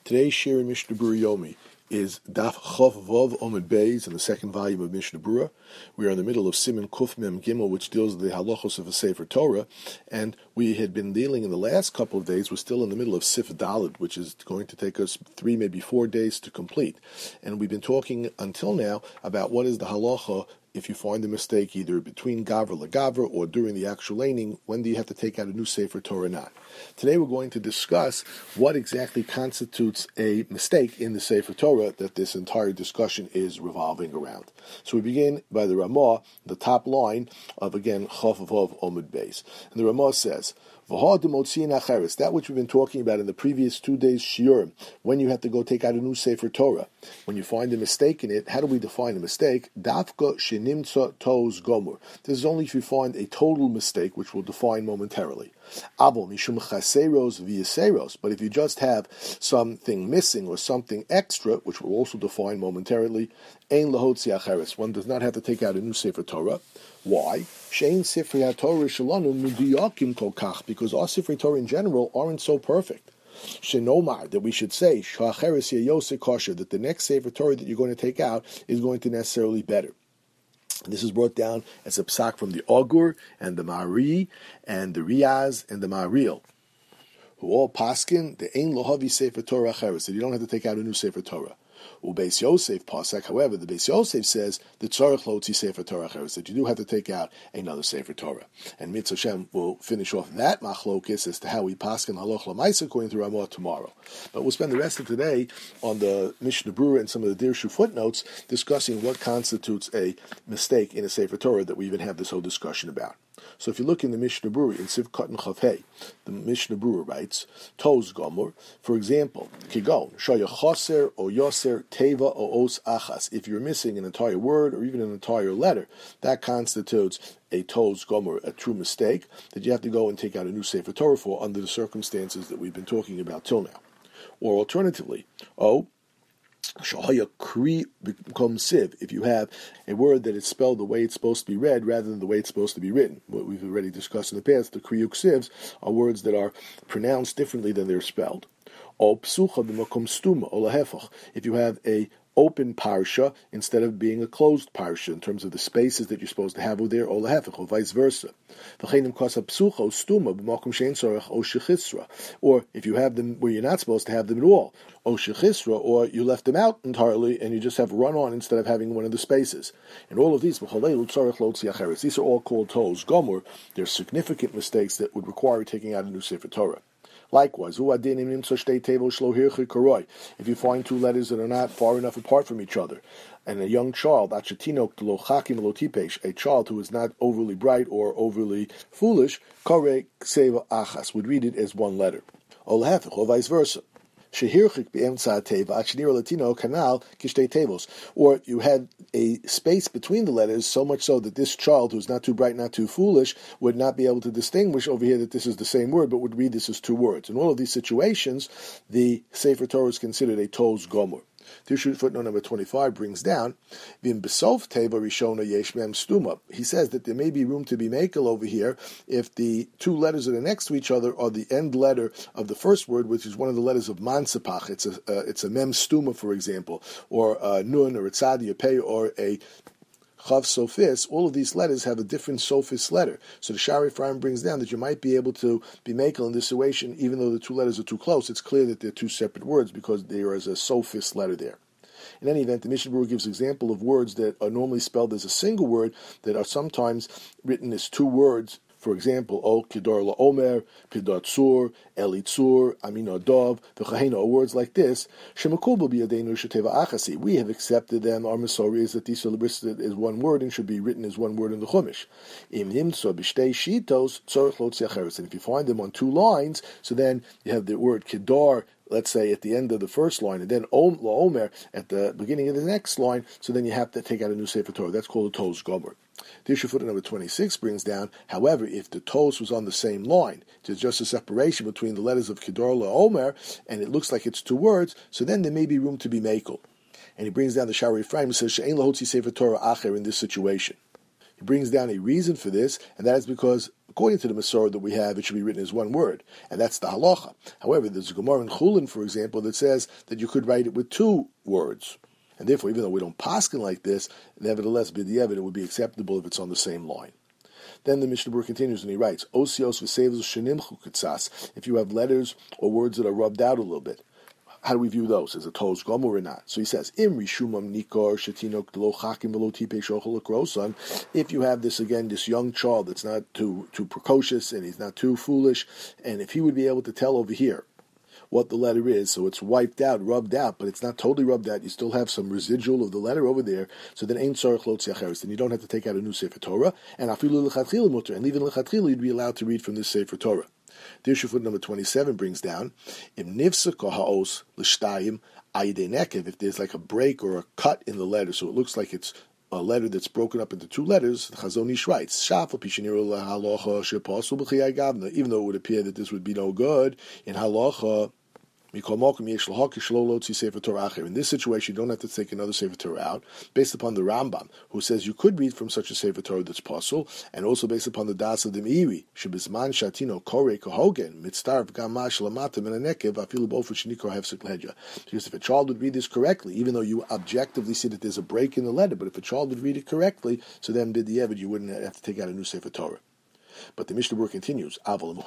Today's Shir in Mishnah Berurah Yomi is Daf Chav Vav Omid Beis in the second volume of Mishnah Berurah. We are in the middle of Siman Kuf Mem Gimel, which deals with the halachos of a Sefer Torah, and we had been dealing in the last couple of days. We're still in the middle of Sif Daled, which is going to take us 3, maybe 4 days to complete. And we've been talking until now about what is the halacha if you find a mistake either between Gavra LaGavra or during the actual laning. When do you have to take out a new Sefer Torah or not? Today we're going to discuss what exactly constitutes a mistake in the Sefer Torah that this entire discussion is revolving around. So we begin by the Ramah, the top line of, again, Chav Vav Omid Beis. And the Ramah says, that which we've been talking about in the previous 2 days shiurim, when you have to go take out a new Sefer Torah, when you find a mistake in it, how do we define a mistake? Dafka shenimtza toz gomur. This is only if you find a total mistake, which we'll define momentarily. Abel mishum chaseros v'yaseros. But if you just have something missing or something extra, which we'll also define momentarily, ein lahotzi acheres. One does not have to take out a new Sefer Torah. Why? Shein Sifrei HaTorah shalanu mudiyakim kol kach, because our Sifrei Torah in general aren't so perfect. Shenomar, that we should say, shacheres yayose kosher, that the next Sefer Torah that you're going to take out is going to necessarily better. And this is brought down as a psak from the Ogur and the Mari and the Riaz and the Maril, who all paskin the ein lohavi Sefer Torah acheres, that you don't have to take out a new Sefer Torah. Beis Yosef Pasek, however, the Beis Yosef says the tzarich lotzi Sefer Torah acheres, that you do have to take out another Sefer Torah. And Mitzvah Shem will finish off that machlokis as to how we paskin haloch l'maisa according to Ramah tomorrow. But we'll spend the rest of today on the Mishnah Berurah and some of the Dirshu footnotes discussing what constitutes a mistake in a Sefer Torah that we even have this whole discussion about. So if you look in the Mishnah Berurah, in Sivkot and Chavhei, the Mishnah Berurah writes, Toz Gomor, for example, Kigon, Shaya Choser o Yoser Teva o Os Achas. If you're missing an entire word or even an entire letter, that constitutes a Toz Gomor, a true mistake, that you have to go and take out a new Sefer Torah for under the circumstances that we've been talking about till now. Or alternatively, Shahaya Kri becomes Siv, if you have a word that is spelled the way it's supposed to be read rather than the way it's supposed to be written. What we've already discussed in the past, the Kriyuk Sivs are words that are pronounced differently than they're spelled. O Psucha b'makom stuma, o lahefach, if you have a open parsha instead of being a closed parsha in terms of the spaces that you're supposed to have over there, or lahefach, or vice versa. Or if you have them where you're not supposed to have them at all, or you left them out entirely and you just have run on instead of having one of the spaces. And all of these, these are all called toz gomor. They're significant mistakes that would require taking out a new Sefer Torah. Likewise, if you find two letters that are not far enough apart from each other, and a young child, a child who is not overly bright or overly foolish, would read it as one letter, or vice versa. Or you had a space between the letters, so much so that this child, who's not too bright, not too foolish, would not be able to distinguish over here that this is the same word, but would read this as two words. In all of these situations, the Sefer Torah is considered a toz gomor. Dirshu footnote number 25 brings down, Vim besof teva rishona yesh mem stuma. He says that there may be room to be makel over here if the two letters that are next to each other are the end letter of the first word, which is one of the letters of mansapach. It's a mem stuma, for example, or a nun, or a tzadi, a pei, or a Chav Sophis. All of these letters have a different Sophis letter. So the Shari Ephraim brings down that you might be able to be makel in this situation, even though the two letters are too close. It's clear that they're two separate words because there is a Sophis letter there. In any event, the Mishnah Berurah gives example of words that are normally spelled as a single word that are sometimes written as two words. For example, O Kedar LaOmer, Pidat Tzur, Eli Tzur, Amina Dov, V'chahena, words like this. Shemakubal b'yadeinu sheteva achasi. We have accepted them. Our Masorah is that these are listed as one word and should be written as one word in the Chumash. Im nimtzo b'shtei shitos tzorich lo tziacheres. And if you find them on two lines, so then you have the word Kedar, let's say at the end of the first line, and then LaOmer at the beginning of the next line, so then you have to take out a new Sefer Torah. That's called a toz gomor. Dirshu footnote number 26 brings down, however, if the toz was on the same line, there's just a separation between the letters of Kedar LaOmer, and it looks like it's two words, so then there may be room to be makel. And he brings down the Shari Ephraim and says, She'ein lahotzi Sefer Torah acher in this situation. He brings down a reason for this, and that is because according to the Masorah that we have, it should be written as one word, and that's the halacha. However, there's a Gemara in Chulin, for example, that says that you could write it with two words. And therefore, even though we don't paskin like this, nevertheless, b'diavad, it would be acceptable if it's on the same line. Then the Mishnah Berurah continues and he writes, Osios v'sevos shenimchu k'tzas, if you have letters or words that are rubbed out a little bit. How do we view those? As a Toz Gomer or not? So he says, Im rishumam nikar shetinok lo chakim v'lo tipei shochel l'krosan. If you have this, again, this young child that's not too precocious and he's not too foolish, and if he would be able to tell over here what the letter is, so it's wiped out, rubbed out, but it's not totally rubbed out, you still have some residual of the letter over there, so then ain't tzarich lotzi acheres, then you don't have to take out a new Sefer Torah, and afilu lechatchila mutter, and even lechatchila you'd be allowed to read from this Sefer Torah. The issue foot number 27 brings down, Im nifsaka ha'os l'shtayim ayidei nekev, if there's like a break or a cut in the letter, so it looks like it's a letter that's broken up into two letters, the Chazon Ish writes, Shafal Pishiniro lahalacha shepasul b'chiyai gavna, even though it would appear that this would be no good, in halacha, in this situation, you don't have to take another Sefer Torah out, based upon the Rambam, who says you could read from such a Sefer Torah that's possible, and also based upon the Das of the Meiri, Shebizman Shatino Kore Kohogen, Mitztarv Gamash Lamatim Menanekev, Afilu Bofu Shnikor Hefsek Ledja. Because if a child would read this correctly, even though you objectively see that there's a break in the letter, but if a child would read it correctly, so then b'diavad you wouldn't have to take out a new Sefer Torah. But the Mishnah Berurah continues,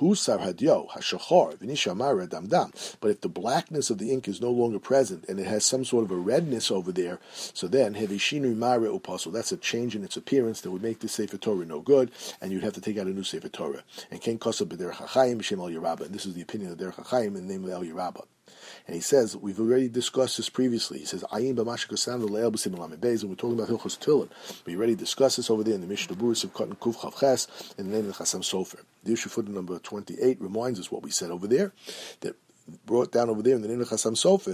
but if the blackness of the ink is no longer present and it has some sort of a redness over there, so then that's a change in its appearance that would make this Sefer Torah no good, and you'd have to take out a new Sefer Torah. And this is the opinion of Derech HaChaim in the name of El Yerabah. And he says, we've already discussed this previously. He says, and we're talking about Hilchos Tefillin. We already discussed this over there in the Mishnah Berurah of Katan Kuf Chav Ches in the name of the Chassam Sofer. The issue footnote number 28 reminds us what we said over there, that brought down over there in the name of Chassam Sofer,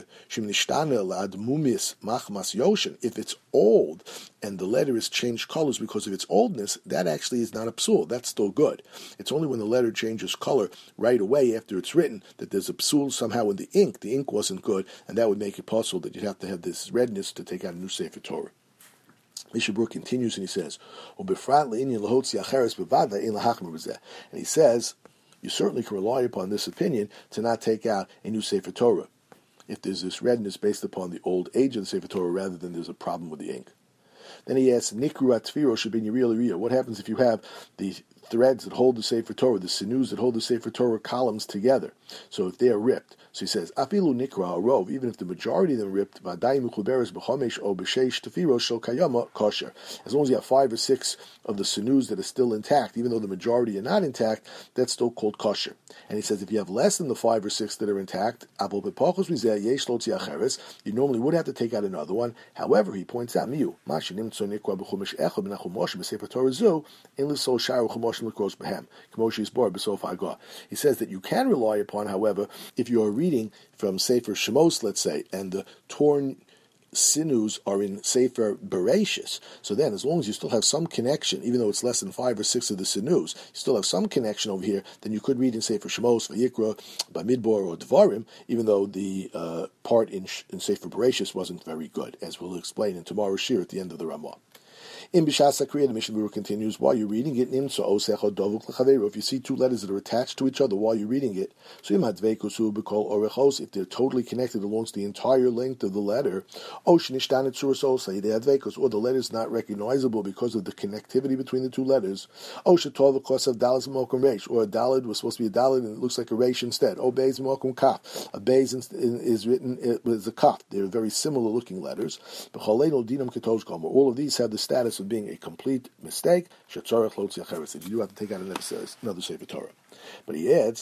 if it's old and the letter is changed colors because of its oldness, that actually is not a psul. That's still good. It's only when the letter changes color right away after it's written that there's a psul somehow in the ink. The ink wasn't good, and that would make it possible that you'd have to have this redness to take out a new Sefer Torah. Mishnah Berurah continues and he says, and he says, you certainly can rely upon this opinion to not take out a new Sefer Torah if there's this redness based upon the old age of the Sefer Torah rather than there's a problem with the ink. Then he asks, Nikru Atfiro should be Niriyah. What happens if you have the threads that hold the Sefer Torah, the sinus that hold the Sefer Torah columns together? So if they're ripped, so he says, Afilu Nikra Arov, even if the majority of them ripped, Vadai Mechuberes B'chomesh O B'sheish Tefiro Shel Kayama Kosher. As long as you have 5 or 6 of the sinus that are still intact, even though the majority are not intact, that's still called kosher. And he says, if you have less than the 5 or 6 that are intact, you normally would have to take out another one. However, he points out, he says that you can rely upon, however, if you are reading from Sefer Shemos, let's say, and the torn sinus are in Sefer Bereshis. So then, as long as you still have some connection, even though it's less than 5 or 6 of the sinus, you still have some connection over here, then you could read in Sefer Shemos, Vayikra, Bamidbar, or Dvarim, even though the part in Sefer Bereshis wasn't very good, as we'll explain in tomorrow's shir at the end of the Ramah. In Bishas Sakriya, the Mishnah Berurah continues, while you're reading it, if you see 2 letters that are attached to each other while you're reading it, so if they're totally connected along the entire length of the letter, or the letter is not recognizable because of the connectivity between the 2 letters, or a dalid was supposed to be a dalid and it looks like a resh instead, a beis is written as a kaf. They're very similar looking letters. All of these have the status of being a complete mistake. You do have to take out another Sefer Torah. But he adds,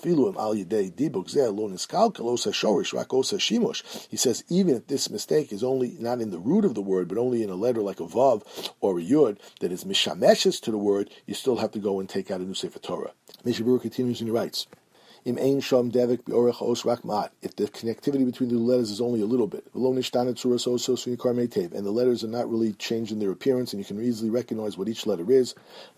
he says, even if this mistake is only not in the root of the word, but only in a letter like a vav or a yud that is mishameshes to the word, you still have to go and take out a new Sefer Torah. Mishnah Berurah continues and he writes, if the connectivity between the letters is only a little bit, and the letters are not really changed in their appearance, and you can easily recognize what each letter is,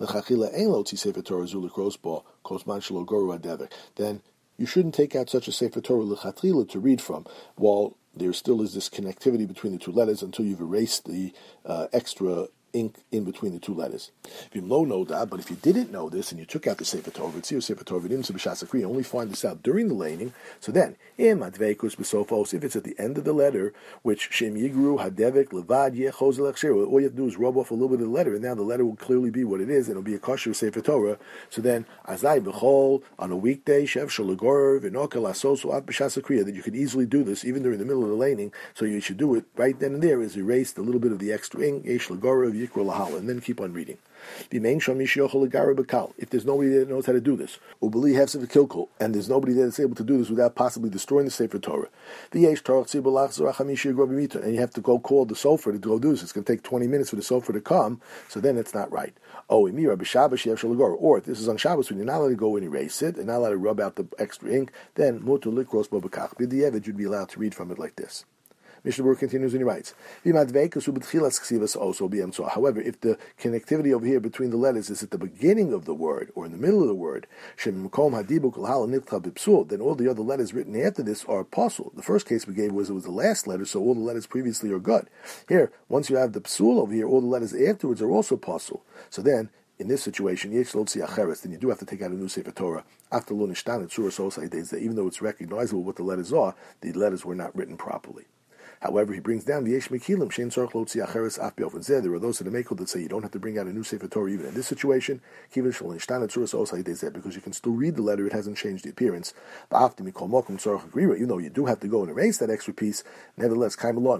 then you shouldn't take out such a Sefer Torah to read from, while there still is this connectivity between the 2 letters until you've erased the extra ink in between the two letters. If you know that, but if you didn't know this and you took out the Sefer Torah, you only find this out during the laning. So then, if it's at the end of the letter, which Shem Yigru Hadevik Levad Yechoz Lechshir, all you have to do is rub off a little bit of the letter, and now the letter will clearly be what it is, and it'll be a kosher Sefer Torah. So then, Azai B'chol on a weekday, Shev Shalagor V'Nokel Asosu At B'Shas Kriya, that you could easily do this even during the middle of the laning. So you should do it right then and there. Is erase a little bit of the extra ink, Yesh Lagor V'Yikra Lahal, and then keep on reading. If there's nobody there that knows how to do this, and there's nobody there that's able to do this without possibly destroying the Sefer Torah, and you have to go call the sofer to go do this. It's going to take 20 minutes for the sofer to come, so then it's not right. Or if this is on Shabbos when you're not allowed to go and erase it, and not allowed to rub out the extra ink, then you'd be allowed to read from it like this. Mishnah Berurah continues and he writes, however, if the connectivity over here between the letters is at the beginning of the word or in the middle of the word, then all the other letters written after this are apostle. The first case we gave was it was the last letter, so all the letters previously are good. Here, once you have the psul over here, all the letters afterwards are also apostle. So then, in this situation, then you do have to take out a new Sefer Torah. After even though it's recognizable what the letters are, the letters were not written properly. However, he brings down the Yesh Mekilim, Shein Tzarech Lo Tzia Acheres Af Be'ofen Zeh. There are those in the Mekel that say you don't have to bring out a new Sefer Torah even in this situation, because you can still read the letter, it hasn't changed the appearance. Even though you do have to go and erase that extra piece, nevertheless,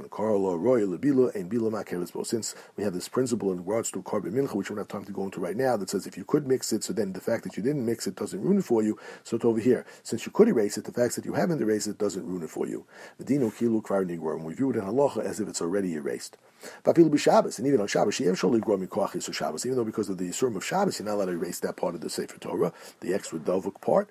since we have this principle in regards to Korban Mincha, which we don't have time to go into right now, that says if you could mix it, so then the fact that you didn't mix it doesn't ruin it for you. So it's over here. Since you could erase it, the fact that you haven't erased it doesn't ruin it for you. We view it in halacha as if it's already erased. And even on Shabbos, even though because of the Yisurim of Shabbos, you're not allowed to erase that part of the Sefer Torah, the extra Dovuk part.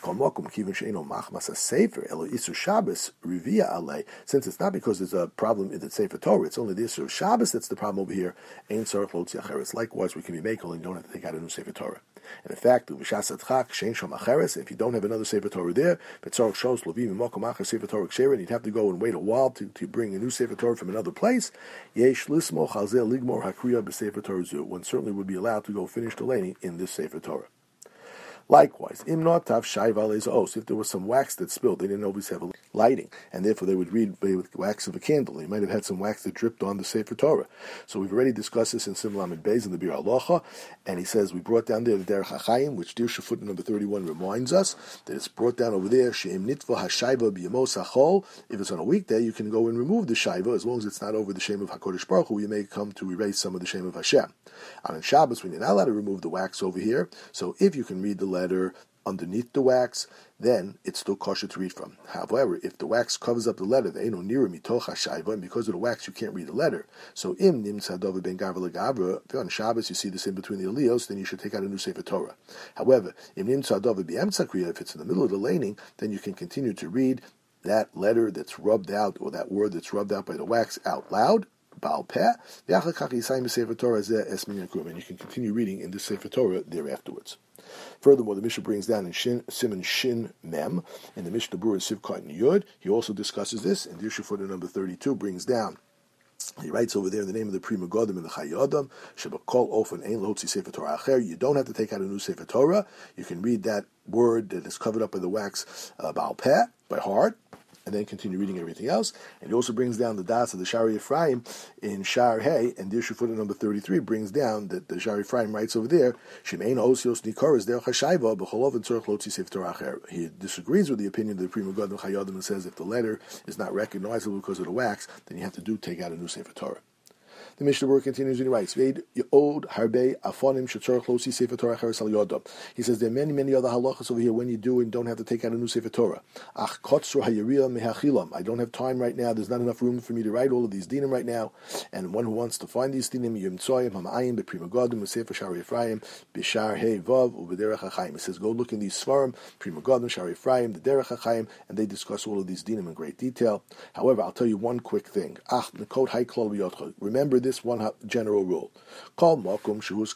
Since it's not because there's a problem in the Sefer Torah, it's only the Yisur of Shabbos that's the problem over here. Likewise, we can be makel and you don't have to take out a new Sefer Torah. And in fact, if you don't have another Sefer Torah there, and you'd have to go and wait a while to bring a new Sefer Torah from another place, one certainly would be allowed to go finish the laning in this Sefer Torah. Likewise, if there was some wax that spilled, they didn't always have a lighting, and therefore they would read with wax of a candle. They might have had some wax that dripped on the Sefer Torah. So we've already discussed this in Simon Lamed Beis in the Bir Halacha, and he says we brought down there the Derech HaChaim, which Dirsha footnote number 31 reminds us that it's brought down over there. She'im nitva hashayva b'yamos hachol. If it's on a weekday, you can go and remove the shayva as long as it's not over the Shem of Hakodesh Baruch Hu. You may come to erase some of the Shem of Hashem. On Shabbos, when you're not allowed to remove the wax over here, so if you can read the letter underneath the wax, then it's still kosher to read from. However, if the wax covers up the letter, and because of the wax you can't read the letter. So if on Shabbos you see this in between the aliyos, then you should take out a new Sefer Torah. However, if it's in the middle of the laning, then you can continue to read that letter that's rubbed out, or that word that's rubbed out by the wax out loud, and you can continue reading in the Sefer Torah there afterwards. Furthermore, the Mishnah brings down in Siman Shin Mem, in the Mishnah Berurah Sivkot and Yud, he also discusses this, and Dirsha footnote number 32 brings down. He writes over there in the name of the Pri Megadim and the Chayei Shebakol Ofen Ein Lotzi Sefer Torah Acher. You don't have to take out a new Sefer Torah. You can read that word that is covered up by the wax Baal Peh, by heart, and then continue reading everything else. And he also brings down the das of the Shari Ephraim in Shar Hey, and Dirsha footnote number 33 brings down that the Shari Ephraim writes over there, Shemein Osios Nikoras Derech HaShayva B'cholov and Tzorech Lotzi Sefer Torah Acher. He disagrees with the opinion of the Pri Megadim Chayei and says if the letter is not recognizable because of the wax, then you have to take out a new Sefer Torah. The Mishnah Berurah continues and he writes, He says there are many other halachas over here when you do and don't have to take out a new Sefer Torah. I don't have time right now. There's not enough room for me to write all of these dinim right now. And one who wants to find these dinim, he says, go look in these svarim, Pri Megadim, Shari Ephraim, the Derech HaChaim, and they discuss all of these dinim in great detail. However, I'll tell you one quick thing. Remember this one general rule. Wherever a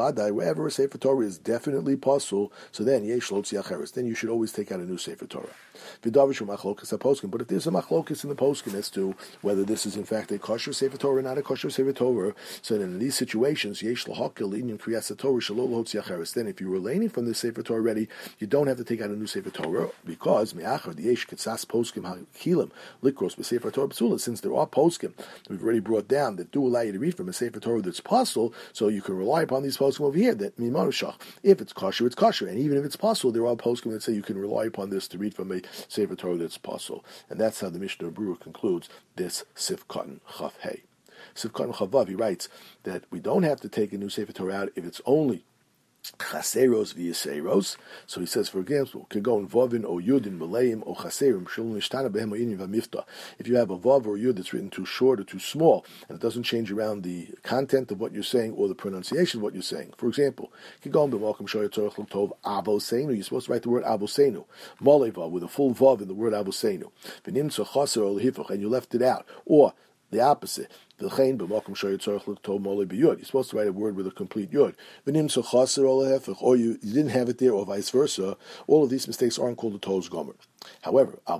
Sefer Torah is definitely possible, so then then you should always take out a new Sefer Torah. V'davish machlokas haposkim. But if there's a machlokas in the poskim as to whether this is in fact a kosher Sefer Torah or not a kosher Sefer Torah, so then in these situations, yesh lahakil inyan kriyas Torah shalol hotzi acheres. Then if you were learning from the Sefer Torah already, you don't have to take out a new Sefer Torah because me'achar the yesh ketzas poskim hakilim likros b'Sefer Torah b'sula. Since there are poskim we've already brought down that do allow you to read from a Sefer Torah that's possible, so you can rely upon these poskim over here that mimanushach. If it's kosher, it's kosher, and even if it's possible, there are poskim that say you can rely upon this to read from a Sefer Torah that's possible. And that's how the Mishnah Berurah concludes this Sif Katan Chaf Hey. Sif Katan Chavav, he writes that we don't have to take a new Sefer Torah out if it's only chaseros v'yaseros. So he says, for example, kagon vavin o yudin maleim o chaserim shalom nishtana behem o inyan v'mifta. If you have a vav or a yud that's written too short or too small, and it doesn't change around the content of what you're saying or the pronunciation of what you're saying. For example, kagon b'malkum shoyer tzorach l'tov avosenu. You're supposed to write the word avosenu. Maleva with a full vav in the word avosenu. V'nimtza chaser or l'hifach, and you left it out. Or the opposite. You're supposed to write a word with a complete yud. Or you didn't have it there, or vice versa. All of these mistakes aren't called a toz gomer. However, a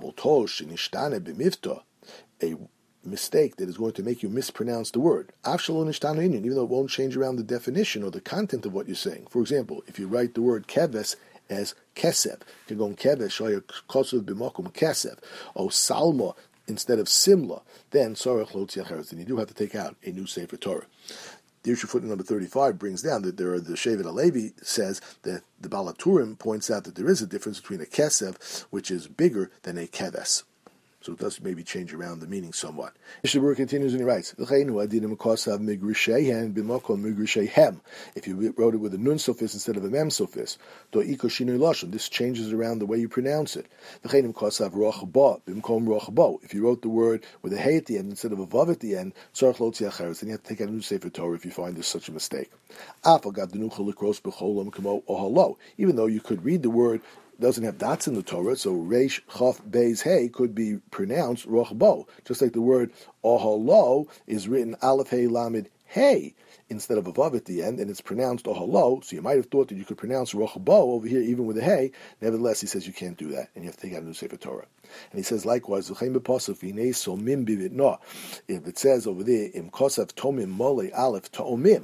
mistake that is going to make you mispronounce the word, even though it won't change around the definition or the content of what you're saying. For example, if you write the word keves as kesef, or salma instead of simla, then then you do have to take out a new Sefer Torah. The issue footnote number 35 brings down that the Shevet HaLevi says that the Balaturim points out that there is a difference between a kesef, which is bigger, than a keves. So it does maybe change around the meaning somewhat. Mishnah Berurah continues and he writes, if you wrote it with a nun suffix instead of a mem suffix, this changes around the way you pronounce it. If you wrote the word with a hey at the end instead of a vav at the end, then you have to take out a new Sefer Torah if you find there's such a mistake. Even though you could read the word doesn't have dots in the Torah, so Reish Chaf Beis Hey could be pronounced Roch Bo, just like the word Ohalo is written Aleph Hey Lamed Hey instead of a vav at the end, and it's pronounced Ohalo, so you might have thought that you could pronounce Roch Bo over here even with a Hey. Nevertheless, he says you can't do that, and you have to take out a new Sefer Torah. And he says likewise, if it says over there, Im Kosav Tomim Mole Aleph Ta'omim,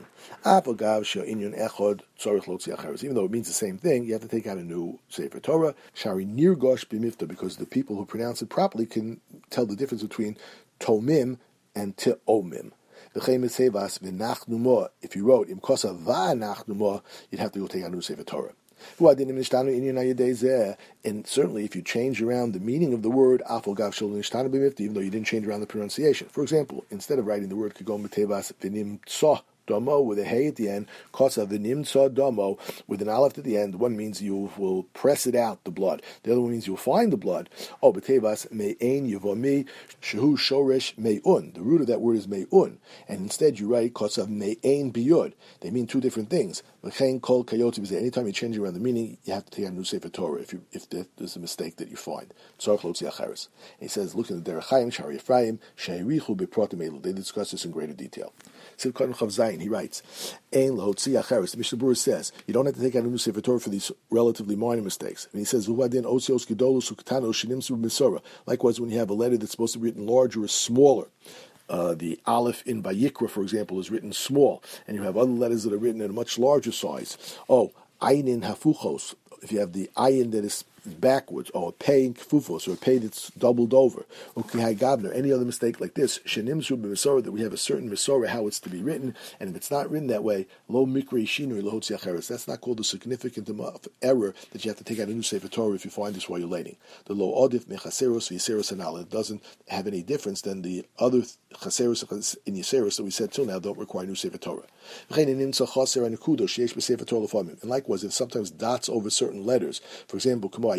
even though it means the same thing, you have to take out a new Sefer Torah, Shari Nirgosh B'mifta, because the people who pronounce it properly can tell the difference between Tomim and Te'omim. If you wrote Im Kosav Va'anachnumo, you'd have to go take out a new Sefer Torah. And certainly if you change around the meaning of the word, even though you didn't change around the pronunciation. For example, instead of writing the word Kagom B'Tevas V'nim Tsoh Domo with a hey at the end, Kosa V'nim Tsoh Domo with an aleph at the end. One means you will press it out, the blood. The other one means you'll find the blood. Oh, B'Tevas Me'ein Yevomi Shehu Shoresh Me'un. The root of that word is Me'un. And instead you write Kosa Me'ein Biyud. They mean two different things. Anytime you change around the meaning, you have to take out a new Sefer Torah if there's a mistake that you find. And he says, look in the Derech Chaim, Shari Ephraim, She'erichu B'Pratim Elu. They discuss this in greater detail. Sivkatan Chav Zayin, he writes, Ein L'Hotzi Acheres. The Mishnah Berurah says, you don't have to take out a new Sefer Torah for these relatively minor mistakes. And he says, V'vadin Osios Gedolus Uktanos Shinimsu B'Misora. Likewise, when you have a letter that's supposed to be written larger or smaller, the Aleph in Vayikra, for example, is written small, and you have other letters that are written in a much larger size. Oh, Ayin Hafuchos. If you have the Ayin that is backwards, or a pei in kfufos, or a pei that's doubled over, or kihai gabner, any other mistake like this, shenimsu b'misora, that we have a certain misora how it's to be written, and if it's not written that way, lo mikri shinui lohotzi acheres, that's not called a significant enough error that you have to take out a new Sefer Torah if you find this while you're learning. The lo odif mechaseros v'yiseros anal, it doesn't have any difference than the other chaseros in yiseros that we said till now don't require new Sefer Torah. And likewise, if sometimes dots over certain letters, for example, and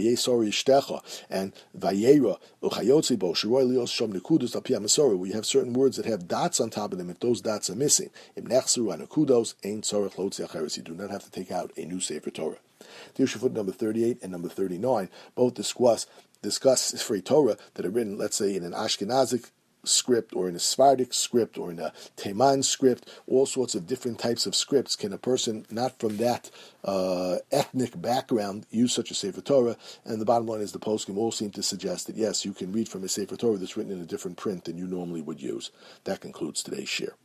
Vayera, where you have certain words that have dots on top of them, if those dots are missing, you do not have to take out a new Sefer Torah. The issue foot number 38 and number 39 both discuss Sefer Torah that are written, let's say, in an Ashkenazic script or in a Sephardic script or in a Teiman script, all sorts of different types of scripts. Can a person not from that ethnic background use such a Sefer Torah? And the bottom line is the poskim all seem to suggest that yes, you can read from a Sefer Torah that's written in a different print than you normally would use. That concludes today's shir.